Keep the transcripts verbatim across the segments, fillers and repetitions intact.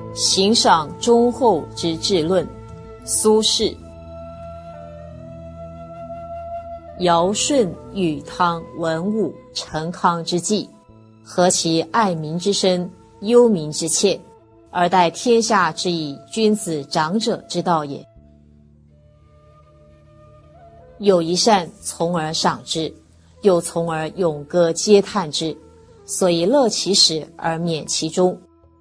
行赏忠厚之治论，苏轼。尧舜禹汤文武成康之际，合其爱民之深，忧民之切，而待天下之以君子长者之道也。有一善，从而赏之，又从而咏歌嗟叹之，所以乐其始而免其终。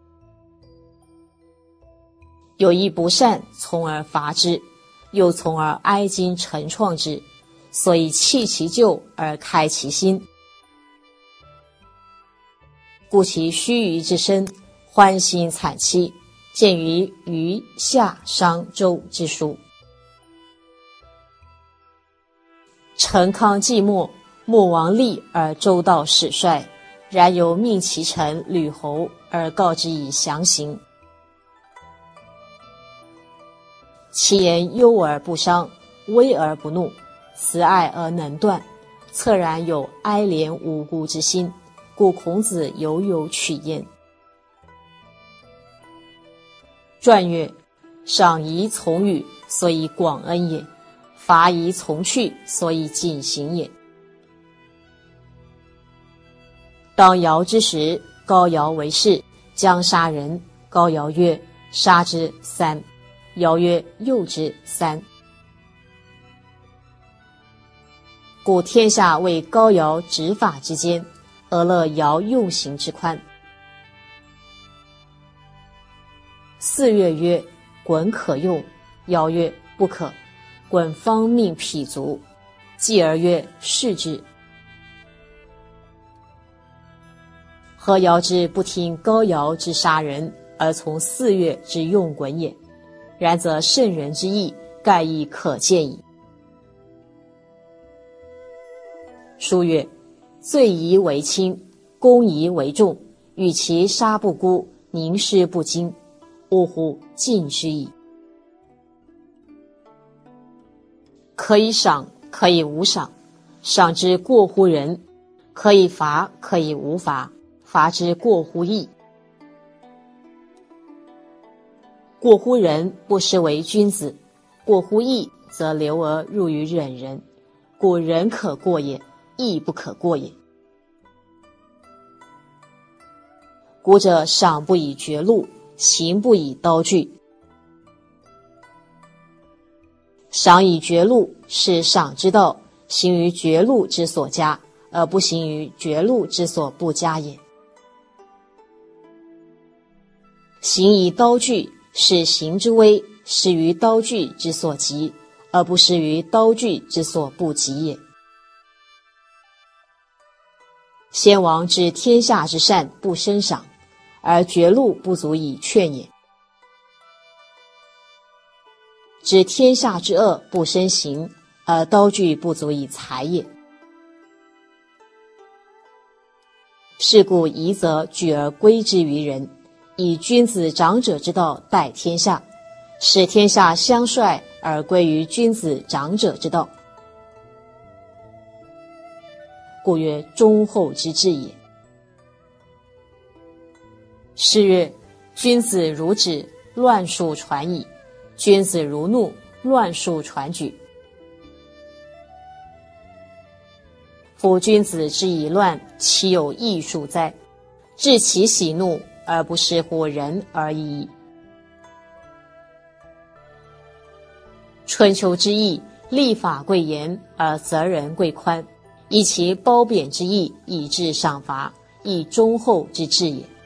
有一不善，从而罚之，又从而哀矜陈创之，所以弃其旧而开其新。故其须臾之身，欢欣惨戚，见于虞夏商周之书。成康既没，莫王立而周道始衰，然由命其臣吕侯而告之以详行。其言忧而不伤，威而不怒，慈爱而能断，恻然有哀怜无辜之心，故孔子犹有取焉。传曰：赏宜从予，所以广恩也；罚宜从去，所以谨行也。当尧之时，高尧为士，将杀人。高尧曰：杀之，三。尧曰：诱之，三。故天下为高尧执法之间，而乐尧用刑之宽。四月曰：鲧可用。尧曰：不可。鲧方命匹足。继而曰：视之。何尧之不听高尧之杀人，而从四月之用鲧也？然则圣人之义，盖亦可见矣。书曰：罪疑为轻，公疑为重，与其杀不辜，宁施不惊，呜呼，尽之矣。可以赏，可以无赏，赏之过乎人；可以罚，可以无罚，罚之过乎义。过乎人，不失为君子；过乎义，则流而入于忍人。故人可过也，义不可过也。古者赏不以绝路，刑不以刀具。赏以绝路，是赏之道，行于绝路之所加，而不行于绝路之所不加也。行以刀具，是行之危，施于刀具之所及，而不施于刀具之所不及也。先王知天下之善不生赏，而绝路不足以劝也；知天下之恶不生刑，而刀具不足以裁也。是故夷则举而归之于人，以君子长者之道待天下，使天下相率而归于君子长者之道。故曰忠厚之治也。是曰：君子如止，乱数传矣；君子如怒，乱数传举。夫君子之以乱，其有艺术哉？治其喜怒，而不失乎人而已。春秋之义，立法贵严，而责人贵宽，以其褒贬之意，以致赏罚，亦忠厚之治也。